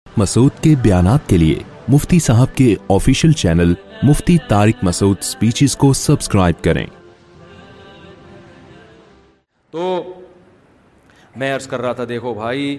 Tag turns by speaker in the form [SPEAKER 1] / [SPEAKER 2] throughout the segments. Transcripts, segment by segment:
[SPEAKER 1] مسعود کے بیانات کے لیے مفتی صاحب کے official channel Mufti Tariq Masood speeches کو سبسکرائب کریں۔
[SPEAKER 2] تو میں عرض کر رہا تھا، دیکھو بھائی،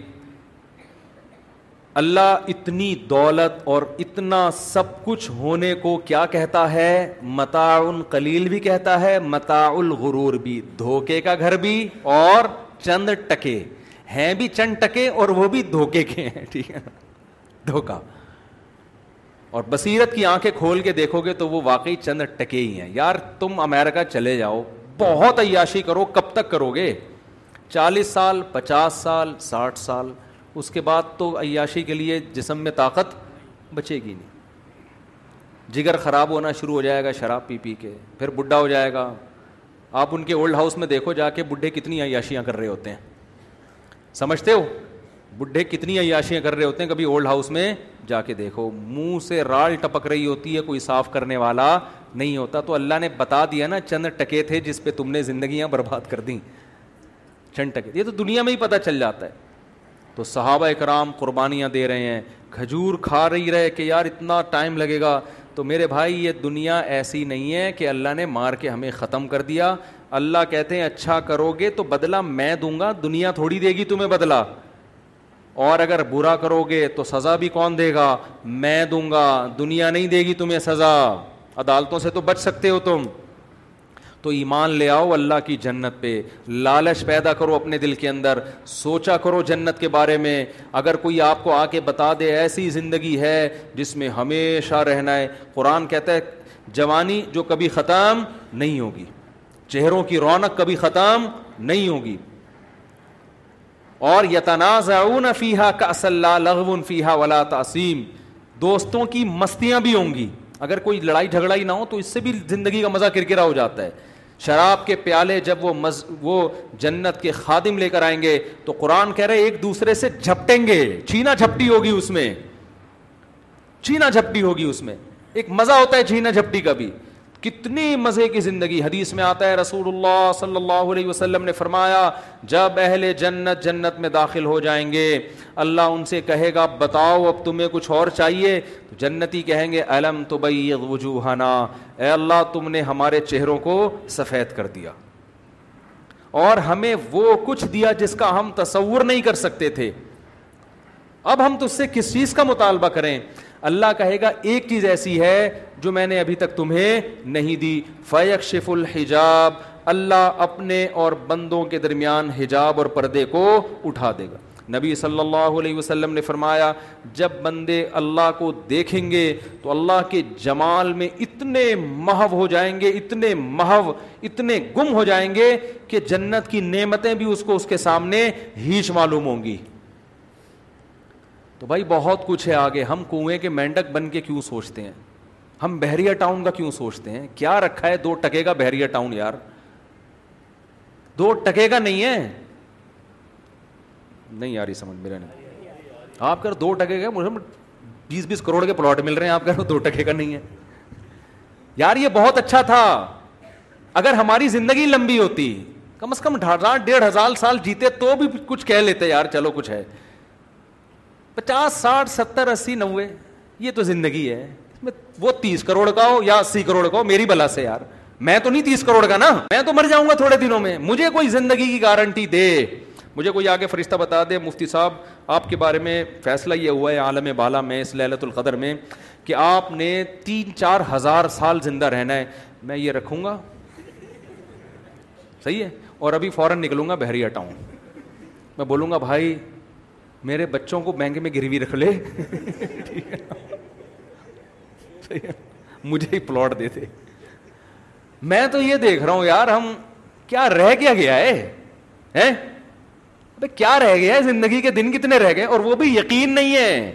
[SPEAKER 2] اللہ اتنی دولت اور اتنا سب کچھ ہونے کو کیا کہتا ہے؟ متاع قلیل بھی کہتا ہے، متاع الغرور بھی، دھوکے کا گھر بھی، اور چند ٹکے ہیں بھی، چند ٹکے، اور وہ بھی دھوکے کے ہیں، ٹھیک ہے، دھوکا۔ اور بصیرت کی آنکھیں کھول کے دیکھو گے تو وہ واقعی چند ٹکے ہی ہیں۔ یار تم امریکہ چلے جاؤ، بہت عیاشی کرو، کب تک کرو گے؟ 40 سال، 50 سال، 60 سال، اس کے بعد تو عیاشی کے لیے جسم میں طاقت بچے گی نہیں، جگر خراب ہونا شروع ہو جائے گا شراب پی پی کے، پھر بڈھا ہو جائے گا۔ آپ ان کے اولڈ ہاؤس میں دیکھو جا کے، بڈھے کتنی عیاشیاں کر رہے ہوتے ہیں، سمجھتے ہو؟ بڈھے کتنی عیاشیاں کر رہے ہوتے ہیں، کبھی اولڈ ہاؤس میں جا کے دیکھو، منہ سے رال ٹپک رہی ہوتی ہے، کوئی صاف کرنے والا نہیں ہوتا۔ تو اللہ نے بتا دیا نا، چند ٹکے تھے جس پہ تم نے زندگیاں برباد کر دیں، چند ٹکے، یہ تو دنیا میں ہی پتہ چل جاتا ہے۔ تو صحابہ اکرام قربانیاں دے رہے ہیں، کھجور کھا رہی رہے کہ یار اتنا ٹائم لگے گا۔ تو میرے بھائی، یہ دنیا ایسی نہیں ہے کہ اللہ نے مار کے ہمیں ختم کر دیا۔ اللہ کہتے ہیں اچھا کرو گے تو بدلہ میں دوں گا، دنیا تھوڑی دے گی تمہیں بدلہ، اور اگر برا کرو گے تو سزا بھی کون دے گا؟ میں دوں گا، دنیا نہیں دے گی تمہیں سزا۔ عدالتوں سے تو بچ سکتے ہو تم، تو ایمان لے آؤ اللہ کی جنت پہ، لالچ پیدا کرو اپنے دل کے اندر، سوچا کرو جنت کے بارے میں۔ اگر کوئی آپ کو آ کے بتا دے ایسی زندگی ہے جس میں ہمیشہ رہنا ہے، قرآن کہتا ہے جوانی جو کبھی ختم نہیں ہوگی، چہروں کی رونق کبھی ختم نہیں ہوگی، اور یتنازعون فیہا کأسا لا لغو فیہا ولا تأثیم، دوستوں کی مستیاں بھی ہوں گی۔ اگر کوئی لڑائی جھگڑا ہی نہ ہو تو اس سے بھی زندگی کا مزہ کرکرا ہو جاتا ہے۔ شراب کے پیالے جب وہ جنت کے خادم لے کر آئیں گے تو قرآن کہہ رہے ایک دوسرے سے جھپٹیں گے، چھینا جھپٹی ہوگی اس میں، چھینا جھپٹی ہوگی اس میں، ایک مزہ ہوتا ہے چھینا جھپٹی کا بھی۔ کتنی مزے کی زندگی، حدیث میں آتا ہے رسول اللہ صلی اللہ علیہ وسلم نے فرمایا جب اہل جنت جنت میں داخل ہو جائیں گے، اللہ ان سے کہے گا بتاؤ اب تمہیں کچھ اور چاہیے؟ تو جنتی کہیں گے الم تبیض وجوہنا، اے اللہ تم نے ہمارے چہروں کو سفید کر دیا اور ہمیں وہ کچھ دیا جس کا ہم تصور نہیں کر سکتے تھے، اب ہم تجھ سے کس چیز کا مطالبہ کریں؟ اللہ کہے گا ایک چیز ایسی ہے جو میں نے ابھی تک تمہیں نہیں دی، فیکشف الحجاب، اللہ اپنے اور بندوں کے درمیان حجاب اور پردے کو اٹھا دے گا۔ نبی صلی اللہ علیہ وسلم نے فرمایا جب بندے اللہ کو دیکھیں گے تو اللہ کے جمال میں اتنے محو ہو جائیں گے، اتنے محو، اتنے گم ہو جائیں گے کہ جنت کی نعمتیں بھی اس کو اس کے سامنے ہیچ معلوم ہوں گی۔ تو بھائی بہت کچھ ہے آگے، ہم کنویں کے مینڈک بن کے کیوں سوچتے ہیں؟ ہم بحریہ ٹاؤن کا کیوں سوچتے ہیں؟ کیا رکھا ہے 2 ٹکے کا بحریہ ٹاؤن؟ یار 2 ٹکے کا نہیں ہے، نہیں یار یہ سمجھ میرا نہیں، آپ کہہ 2 ٹکے کا، مجھے 20-20 کروڑ کے پلاٹ مل رہے ہیں، آپ کہہ 2 ٹکے کا نہیں ہے۔ یار یہ بہت اچھا تھا، اگر ہماری زندگی لمبی ہوتی، کم از کم 1,500 سال جیتے تو بھی کچھ کہہ لیتے یار چلو کچھ ہے۔ 50 60 70 80 90 یہ تو زندگی ہے، اس میں وہ 30 کروڑ کا ہو یا 80 کروڑ کا ہو، میری بلا سے یار، میں تو نہیں 30 کروڑ کا نا، میں تو مر جاؤں گا تھوڑے دنوں میں، مجھے کوئی زندگی کی گارنٹی دے، مجھے کوئی آگے فرشتہ بتا دے مفتی صاحب آپ کے بارے میں فیصلہ یہ ہوا ہے عالم بالا میں اس لیلۃ القدر میں کہ آپ نے 3-4 ہزار سال زندہ رہنا ہے، میں یہ رکھوں گا، صحیح ہے، اور ابھی فوراً نکلوں گا بحریہ ٹاؤن، میں بولوں گا بھائی میرے بچوں کو بینک میں گروی رکھ لے مجھے ہی پلاٹ دے دے۔ میں تو یہ دیکھ رہا ہوں یار ہم کیا رہ گیا ہے، کیا رہ گیا ہے، زندگی کے دن کتنے رہ گئے، اور وہ بھی یقین نہیں ہے،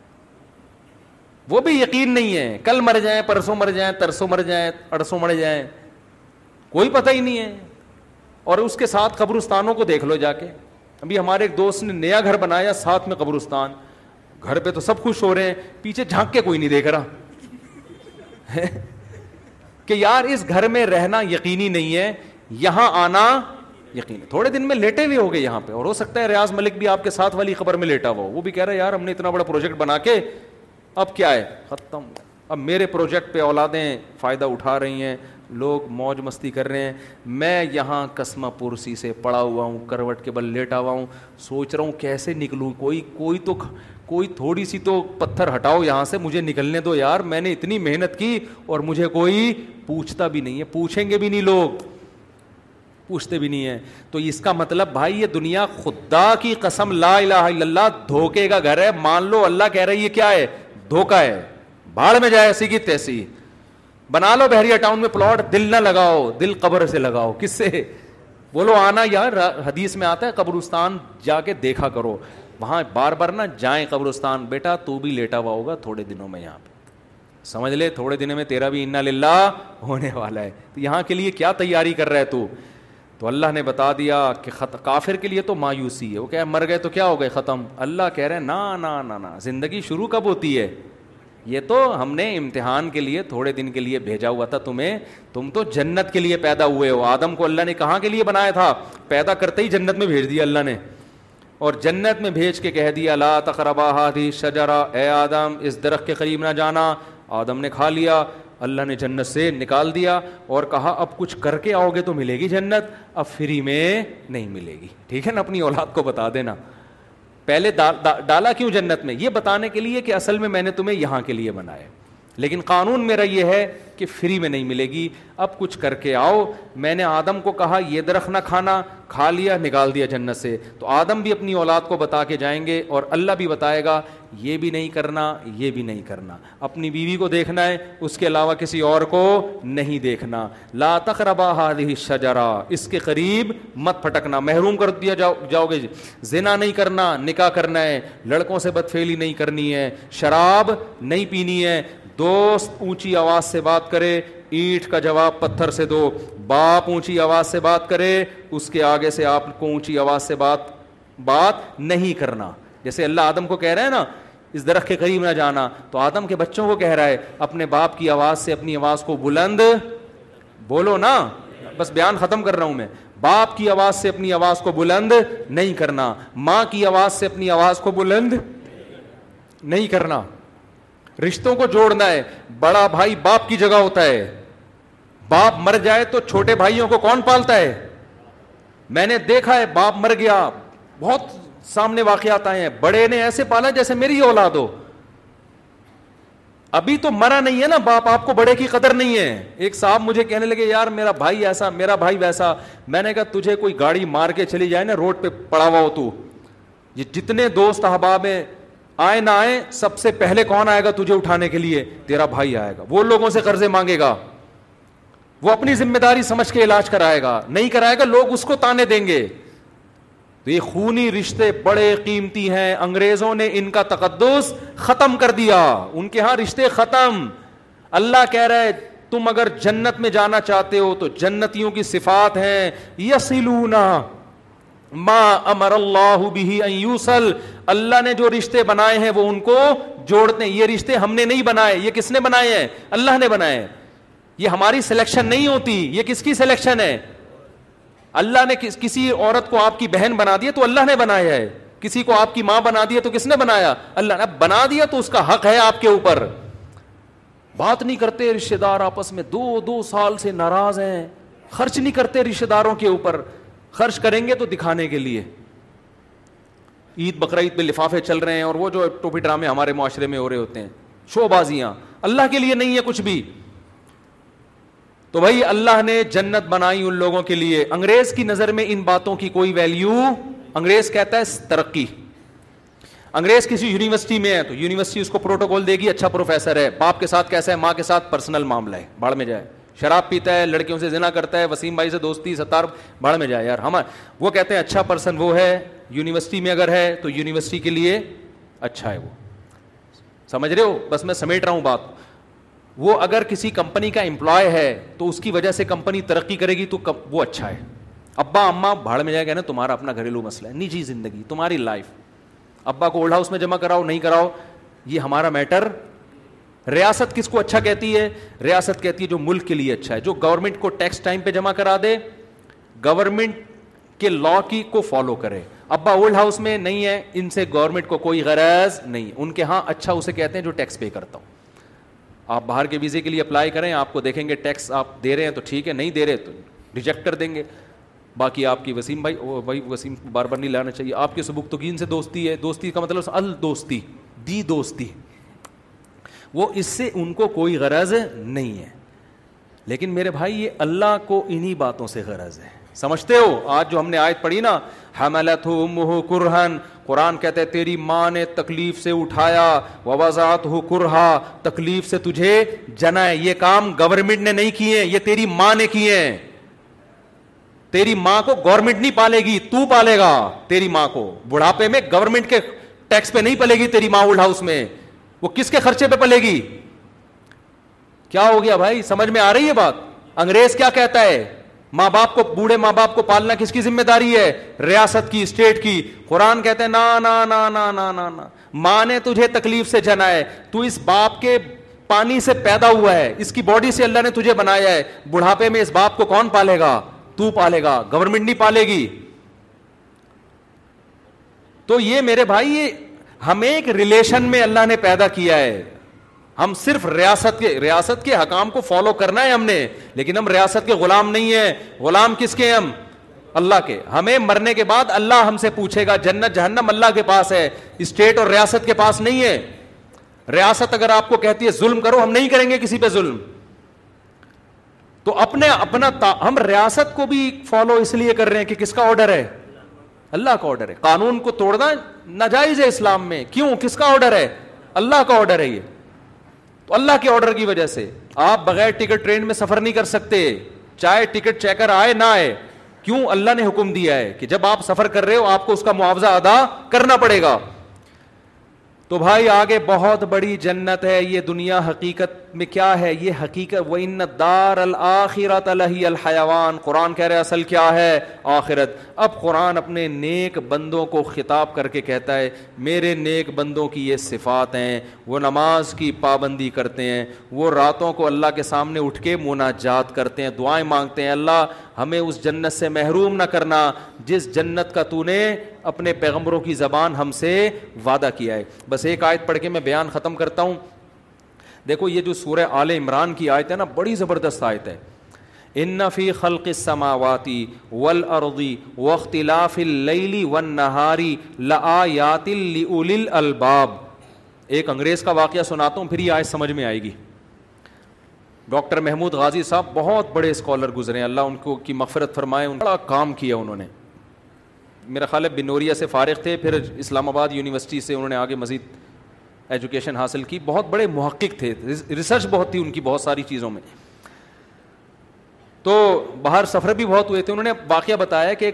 [SPEAKER 2] وہ بھی یقین نہیں ہے، کل مر جائیں، پرسوں مر جائیں، ترسوں مر جائیں، اڑسوں مر جائیں، کوئی پتہ ہی نہیں ہے۔ اور اس کے ساتھ قبرستانوں کو دیکھ لو جا کے، ابھی ہمارے ایک دوست نے نیا گھر بنایا ساتھ میں قبرستان، گھر پہ تو سب خوش ہو رہے ہیں، پیچھے جھانک کے کوئی نہیں دیکھ رہا کہ یار اس گھر میں رہنا یقینی نہیں ہے، یہاں آنا یقین. تھوڑے دن میں لیٹے ہوئے ہو گئے یہاں پہ, اور ہو سکتا ہے ریاض ملک بھی آپ کے ساتھ والی خبر میں لیٹا ہوا ہو, وہ بھی کہہ رہا ہے یار ہم نے اتنا بڑا پروجیکٹ بنا کے اب کیا ہے, ختم. اب میرے پروجیکٹ پہ اولادیں فائدہ اٹھا رہی ہیں, لوگ موج مستی کر رہے ہیں, میں یہاں قسمہ پرسی سے پڑا ہوا ہوں, کروٹ کے بل لیٹا ہوا ہوں, سوچ رہا ہوں کیسے نکلوں, کوئی تھوڑی سی تو پتھر ہٹاؤ یہاں سے, مجھے نکلنے دو یار, میں نے اتنی محنت کی اور مجھے کوئی پوچھتا بھی نہیں ہے, پوچھیں گے بھی نہیں لوگ, پوچھتے بھی نہیں ہے. تو اس کا مطلب بھائی یہ دنیا خدا کی قسم لا الہ الا اللہ دھوکے کا گھر ہے. مان لو اللہ کہہ رہا ہے یہ کیا ہے, دھوکا ہے, بھاڑ میں جائے ایسی کی تیسی. بنا لو بحریہ ٹاؤن میں پلاٹ, دل نہ لگاؤ, دل قبر سے لگاؤ. کس سے بولو آنا یار, حدیث میں آتا ہے قبرستان جا کے دیکھا کرو, وہاں بار بار نہ جائیں قبرستان. بیٹا تو بھی لیٹا ہوا ہوگا تھوڑے دنوں میں یہاں پہ, سمجھ لے تھوڑے دنوں میں تیرا بھی انا للہ ہونے والا ہے. تو یہاں کے لیے کیا تیاری کر رہا ہے تو اللہ نے بتا دیا کہ کافر کے لیے تو مایوسی ہے, وہ کہ مر گئے تو کیا ہو گئے ختم. اللہ کہہ رہے ہیں نا نا نا نا, زندگی شروع کب ہوتی ہے, یہ تو ہم نے امتحان کے لیے تھوڑے دن کے لیے بھیجا ہوا تھا تمہیں. تم تو جنت کے لیے پیدا ہوئے ہو. آدم کو اللہ نے کہاں کے لیے بنایا تھا, پیدا کرتے ہی جنت میں بھیج دیا اللہ نے, اور جنت میں بھیج کے کہہ دیا لا تقربا هذه الشجرہ, اے آدم اس درخت کے قریب نہ جانا. آدم نے کھا لیا, اللہ نے جنت سے نکال دیا اور کہا اب کچھ کر کے آؤ گے تو ملے گی جنت, اب فری میں نہیں ملے گی. ٹھیک ہے نا, اپنی اولاد کو بتا دینا. پہلے ڈالا کیوں جنت میں, یہ بتانے کے لیے کہ اصل میں میں نے تمہیں یہاں کے لیے بنایا, لیکن قانون میرا یہ ہے کہ فری میں نہیں ملے گی, اب کچھ کر کے آؤ. میں نے آدم کو کہا یہ درخت نہ کھانا, کھا لیا, نکال دیا جنت سے. تو آدم بھی اپنی اولاد کو بتا کے جائیں گے اور اللہ بھی بتائے گا یہ بھی نہیں کرنا, یہ بھی نہیں کرنا. اپنی بیوی کو دیکھنا ہے, اس کے علاوہ کسی اور کو نہیں دیکھنا. لا تقربا هذه الشجرہ, اس کے قریب مت پھٹکنا, محروم کر دیا جاؤ گے. زنا نہیں کرنا, نکاح کرنا ہے, لڑکوں سے بدفعلی نہیں کرنی ہے, شراب نہیں پینی ہے, دوست اونچی آواز سے بات کرے اینٹ کا جواب پتھر سے دو, باپ اونچی آواز سے بات کرے اس کے آگے سے آپ کو اونچی آواز سے بات نہیں کرنا. جیسے اللہ آدم کو کہہ رہا ہے نا اس درخت کے قریب نہ جانا, تو آدم کے بچوں کو کہہ رہا ہے اپنے باپ کی آواز سے اپنی آواز کو بلند بولو نا, بس بیان ختم کر رہا ہوں میں. باپ کی آواز سے اپنی آواز کو بلند نہیں کرنا, ماں کی آواز سے اپنی آواز کو بلند نہیں کرنا. رشتوں کو جوڑنا ہے, بڑا بھائی باپ کی جگہ ہوتا ہے, باپ مر جائے تو چھوٹے بھائیوں کو کون پالتا ہے. میں نے دیکھا ہے باپ مر گیا, بہت سامنے واقعات آئے ہیں, بڑے نے ایسے پالا جیسے میری اولاد ہو. ابھی تو مرا نہیں ہے نا باپ, آپ کو بڑے کی قدر نہیں ہے. ایک صاحب مجھے کہنے لگے یار میرا بھائی ایسا, میرا بھائی ویسا. میں نے کہا تجھے کوئی گاڑی مار کے چلی جائے نا روڈ پہ پڑا ہوا ہو تو, یہ جتنے دوست احباب ہیں آئے نہ آئے, سب سے پہلے کون آئے گا تجھے اٹھانے کے لیے, تیرا بھائی آئے گا. وہ لوگوں سے قرضے مانگے گا, وہ اپنی ذمہ داری سمجھ کے علاج کرائے گا, نہیں کرائے گا لوگ اس کو تانے دیں گے. تو یہ خونی رشتے بڑے قیمتی ہیں, انگریزوں نے ان کا تقدس ختم کر دیا, ان کے ہاں رشتے ختم. اللہ کہہ رہا ہے تم اگر جنت میں جانا چاہتے ہو تو جنتیوں کی صفات ہیں یصلون ما امر اللہ بہ ان یوصل, اللہ نے جو رشتے بنائے ہیں وہ ان کو جوڑتے ہیں. یہ رشتے ہم نے نہیں بنائے, یہ کس نے بنائے ہیں, اللہ نے بنائے. یہ ہماری سلیکشن نہیں ہوتی, یہ کس کی سلیکشن ہے, اللہ نے. کسی عورت کو آپ کی بہن بنا دیا تو اللہ نے بنایا ہے, کسی کو آپ کی ماں بنا دیا تو کس نے بنایا, اللہ نے بنا دیا, تو اس کا حق ہے آپ کے اوپر. بات نہیں کرتے رشتے دار آپس میں, 2 سال سے ناراض ہیں, خرچ نہیں کرتے رشتے داروں کے اوپر, خرچ کریں گے تو دکھانے کے لیے. عید بقرعید پہ لفافے چل رہے ہیں اور وہ جو ٹوپی ڈرامے ہمارے معاشرے میں ہو رہے ہوتے ہیں, شو بازیاں, اللہ کے لیے نہیں ہے کچھ بھی. تو بھائی اللہ نے جنت بنائی ان لوگوں کے لیے. انگریز کی نظر میں ان باتوں کی کوئی ویلیو, انگریز کہتا ہے ترقی. انگریز کسی یونیورسٹی میں ہے تو یونیورسٹی اس کو پروٹوکول دے گی, اچھا پروفیسر ہے, باپ کے ساتھ کیسا ہے, ماں کے ساتھ پرسنل معاملہ ہے, بھاڑ میں جائے. شراب پیتا ہے, لڑکیوں سے زنا کرتا ہے, وسیم بھائی سے دوستی, ستار, بھاڑ میں جائے یار. وہ کہتے ہیں اچھا پرسن وہ ہے, یونیورسٹی میں اگر ہے تو یونیورسٹی کے لیے اچھا ہے وہ. سمجھ رہے ہو, بس میں سمیٹ رہا ہوں بات. وہ اگر کسی کمپنی کا امپلائی ہے تو اس کی وجہ سے کمپنی ترقی کرے گی تو وہ اچھا ہے. ابا اماں بھاڑ میں جائے گا نا, تمہارا اپنا گھریلو مسئلہ ہے, نجی زندگی, تمہاری لائف. ابا کو اولڈ ہاؤس میں جمع کراؤ نہیں کراؤ یہ ہمارا میٹر. ریاست کس کو اچھا کہتی ہے, ریاست کہتی ہے جو ملک کے لیے اچھا ہے, جو گورنمنٹ کو ٹیکس ٹائم پہ جمع کرا دے, گورنمنٹ کہ لا کی کو فالو کرے. ابا اولڈ ہاؤس میں نہیں ہے, ان سے گورنمنٹ کو کوئی غرض نہیں, ان کے ہاں اچھا اسے کہتے ہیں جو ٹیکس پے کرتا ہوں. آپ باہر کے ویزے کے لیے اپلائی کریں, آپ کو دیکھیں گے ٹیکس آپ دے رہے ہیں تو ٹھیک ہے, نہیں دے رہے تو ریجیکٹ کر دیں گے. باقی آپ کی وسیم بھائی وسیم بار بار نہیں لانا چاہیے, آپ کے سبکتگین سے دوستی ہے, دوستی کا مطلب الدوستی, دی دوستی, وہ اس سے ان کو کوئی غرض نہیں ہے. لیکن میرے بھائی یہ اللہ کو انہی باتوں سے غرض ہے, سمجھتے ہو؟ آج جو ہم نے آیت پڑھی نا, حملتہ امہ کرہن, قرآن کہتے ہیں تیری ماں نے تکلیف سے اٹھایا, ووضعتہ کرہا, تکلیف سے تجھے جنا ہے. یہ کام گورنمنٹ نے نہیں کیے, یہ تیری ماں نے کیے ہیں. تیری ماں کو گورنمنٹ نہیں پالے گی, تو پالے گا تیری ماں کو. بڑھاپے میں گورنمنٹ کے ٹیکس پہ نہیں پلے گی تیری ماں اولڈ ہاؤس میں, وہ کس کے خرچے پہ پلے گی؟ کیا ہو گیا بھائی, سمجھ میں آ رہی ہے بات؟ انگریز کیا کہتا ہے, ماں باپ کو, بوڑھے ماں باپ کو پالنا کس کی ذمہ داری ہے؟ ریاست کی, اسٹیٹ کی. قرآن کہتے ہیں نا نا نا نا نا نا نا, ماں نے تجھے تکلیف سے جنا ہے, تو اس باپ کے پانی سے پیدا ہوا ہے, اس کی باڈی سے اللہ نے تجھے بنایا ہے. بڑھاپے میں اس باپ کو کون پالے گا؟ تو پالے گا, گورنمنٹ نہیں پالے گی. تو یہ میرے بھائی, یہ ہمیں ایک ریلیشن میں اللہ نے پیدا کیا ہے. ہم صرف ریاست کے حکام کو فالو کرنا ہے ہم نے, لیکن ہم ریاست کے غلام نہیں ہیں. غلام کس کے؟ ہم اللہ کے. ہمیں مرنے کے بعد اللہ ہم سے پوچھے گا, جنت جہنم اللہ کے پاس ہے, اسٹیٹ اور ریاست کے پاس نہیں ہے. ریاست اگر آپ کو کہتی ہے ظلم کرو, ہم نہیں کریں گے کسی پہ ظلم. تو ہم ریاست کو بھی فالو اس لیے کر رہے ہیں کہ کس کا آرڈر ہے؟ اللہ کا آرڈر ہے. قانون کو توڑنا ناجائز ہے اسلام میں. کیوں؟ کس کا آرڈر ہے؟ اللہ کا آرڈر ہے. یہ تو اللہ کے آرڈر کی وجہ سے آپ بغیر ٹکٹ ٹرین میں سفر نہیں کر سکتے, چاہے ٹکٹ چیکر آئے نہ آئے. کیوں؟ اللہ نے حکم دیا ہے کہ جب آپ سفر کر رہے ہو آپ کو اس کا معاوضہ ادا کرنا پڑے گا. تو بھائی آگے بہت بڑی جنت ہے. یہ دنیا حقیقت میں کیا ہے؟ یہ حقیقت, وَإِنَّ الدَّارَ الْآخِرَةَ لَهِيَ الْحَيَوَانُ. قرآن کہہ رہے ہیں اصل کیا ہے؟ آخرت. اب قرآن اپنے نیک بندوں کو خطاب کر کے کہتا ہے میرے نیک بندوں کی یہ صفات ہیں, وہ نماز کی پابندی کرتے ہیں, وہ راتوں کو اللہ کے سامنے اٹھ کے مناجات کرتے ہیں, دعائیں مانگتے ہیں, اللہ ہمیں اس جنت سے محروم نہ کرنا جس جنت کا تو نے اپنے پیغمبروں کی زبان ہم سے وعدہ کیا ہے. بس ایک آیت پڑھ کے میں بیان ختم کرتا ہوں. دیکھو یہ جو سورہ آل عمران کی آیت ہے نا, بڑی زبردست آیت ہے. ان فی خلق السماوات والارض واختلاف اللیل والنہار لآیات لأولی الالباب. ایک انگریز کا واقعہ سناتا ہوں, پھر یہ آیت سمجھ میں آئے گی. ڈاکٹر محمود غازی صاحب بہت بڑے اسکالر گزرے ہیں, اللہ ان کو کی مغفرت فرمائے. ان بڑا کام کیا انہوں نے. میرا خیال ہے بنوریا سے فارغ تھے, پھر اسلام آباد یونیورسٹی سے انہوں نے آگے مزید ایجوکیشن حاصل کی. بہت بڑے محقق تھے, ریسرچ بہت تھی ان کی بہت ساری چیزوں میں. تو باہر سفر بھی بہت ہوئے تھے. انہوں نے واقعہ بتایا کہ ایک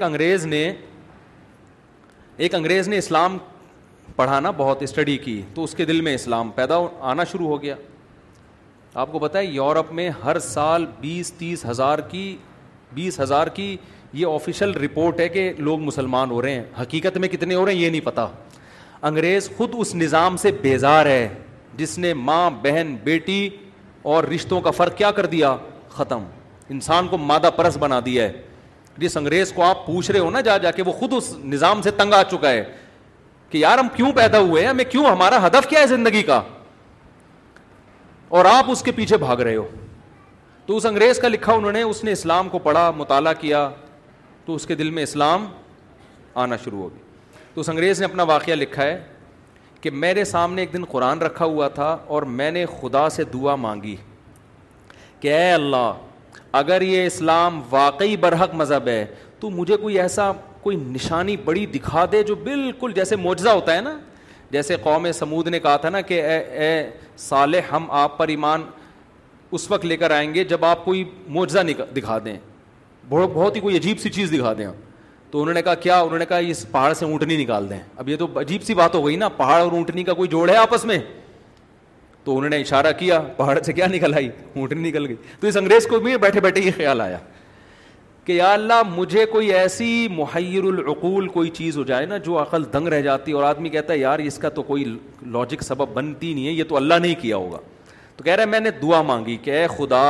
[SPEAKER 2] انگریز نے اسلام پڑھانا بہت اسٹڈی کی, تو اس کے دل میں اسلام پیدا آنا شروع ہو گیا. آپ کو پتہ ہے یورپ میں ہر سال 20-30 ہزار کی یہ آفیشیل رپورٹ ہے کہ لوگ مسلمان ہو رہے ہیں. حقیقت میں کتنے ہو رہے ہیں یہ نہیں پتا. انگریز خود اس نظام سے بیزار ہے جس نے ماں بہن بیٹی اور رشتوں کا فرق کیا کر دیا؟ ختم. انسان کو مادہ پرست بنا دیا ہے. جس انگریز کو آپ پوچھ رہے ہو نا جا کے, وہ خود اس نظام سے تنگ آ چکا ہے کہ یار ہم کیوں پیدا ہوئے ہیں, ہمیں کیوں, ہمارا ہدف کیا ہے زندگی کا, اور آپ اس کے پیچھے بھاگ رہے ہو. تو اس انگریز کا لکھا انہوں نے, اس نے اسلام کو پڑھا, مطالعہ کیا, تو اس کے دل میں اسلام آنا شروع ہو گیا. تو اس انگریز نے اپنا واقعہ لکھا ہے کہ میرے سامنے ایک دن قرآن رکھا ہوا تھا اور میں نے خدا سے دعا مانگی کہ اے اللہ اگر یہ اسلام واقعی برحق مذہب ہے تو مجھے کوئی نشانی بڑی دکھا دے جو بالکل جیسے معجزہ ہوتا ہے نا, جیسے قوم سمود نے کہا تھا نا کہ اے صالح ہم آپ پر ایمان اس وقت لے کر آئیں گے جب آپ کوئی معجزہ دکھا دیں, بہت ہی کوئی عجیب سی چیز دکھا دیں. تو انہوں نے کہا کیا؟ انہوں نے کہا اس پہاڑ سے اونٹنی نکال دیں. اب یہ تو عجیب سی بات ہو گئی نا, پہاڑ اور اونٹنی کا کوئی جوڑ ہے آپس میں؟ تو انہوں نے اشارہ کیا, پہاڑ سے کیا نکل آئی؟ اونٹنی نکل گئی. تو اس انگریز کو بھی بیٹھے بیٹھے یہ خیال آیا کہ یا اللہ مجھے کوئی ایسی محیر العقول کوئی چیز ہو جائے نا جو عقل دنگ رہ جاتی اور آدمی کہتا ہے یار اس کا تو کوئی لاجک سبب بنتی نہیں ہے, یہ تو اللہ نے ہی کیا ہوگا. تو کہہ رہے میں نے دعا مانگی کہ اے خدا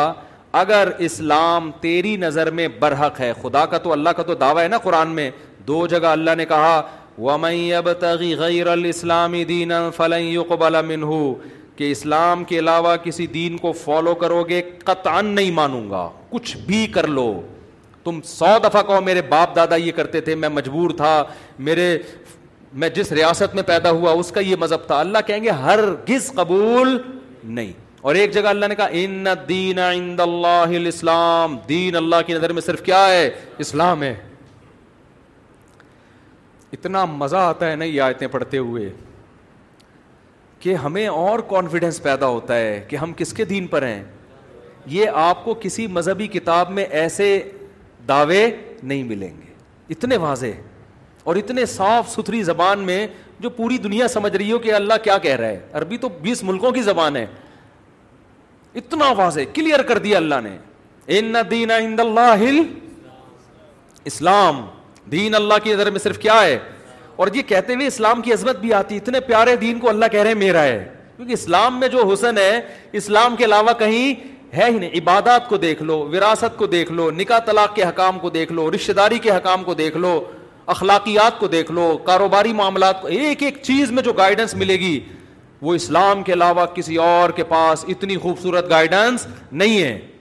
[SPEAKER 2] اگر اسلام تیری نظر میں برحق ہے, خدا کا تو, اللہ کا تو دعویٰ ہے نا قرآن میں, 2 جگہ اللہ نے کہا وَمَن يَبْتَغِ غَيْرَ الْإِسْلَامِ دِينًا فَلَن يُقْبَلَ مِنْهُ, کہ اسلام کے علاوہ کسی دین کو فالو کرو گے قطعاً نہیں مانوں گا, کچھ بھی کر لو. تم 100 دفعہ کہو میرے باپ دادا یہ کرتے تھے, میں مجبور تھا, میں جس ریاست میں پیدا ہوا اس کا یہ مذہب تھا, اللہ کہیں گے ہرگز قبول نہیں. اور ایک جگہ اللہ نے کہا ان الدین عند اللہ الاسلام, دین اللہ کی نظر میں صرف کیا ہے؟ اسلام ہے. اتنا مزہ آتا ہے نا یہ آیتیں پڑھتے ہوئے کہ ہمیں اور کانفیڈنس پیدا ہوتا ہے کہ ہم کس کے دین پر ہیں. یہ آپ کو کسی مذہبی کتاب میں ایسے دعوے نہیں ملیں گے, اتنے واضح اور اتنے صاف ستھری زبان میں جو پوری دنیا سمجھ رہی ہو کہ اللہ کیا کہہ رہا ہے. عربی تو 20 ملکوں کی زبان ہے, اتنا واضح کلیئر کر دیا اللہ نے. ان الدین عند اللہ الاسلام, دین اللہ کی نظر میں صرف کیا ہے. اور یہ کہتے ہوئے اسلام کی عظمت بھی آتی, اتنے پیارے دین کو اللہ کہہ رہے ہیں میرا ہے, کیونکہ اسلام میں جو حسن ہے اسلام کے علاوہ کہیں ہے ہی نہیں. عبادات کو دیکھ لو, وراثت کو دیکھ لو, نکاح طلاق کے حکام کو دیکھ لو, رشتہ داری کے حکام کو دیکھ لو, اخلاقیات کو دیکھ لو, کاروباری معاملات کو, ایک ایک چیز میں جو گائیڈنس ملے گی وہ اسلام کے علاوہ کسی اور کے پاس اتنی خوبصورت گائیڈنس نہیں ہے.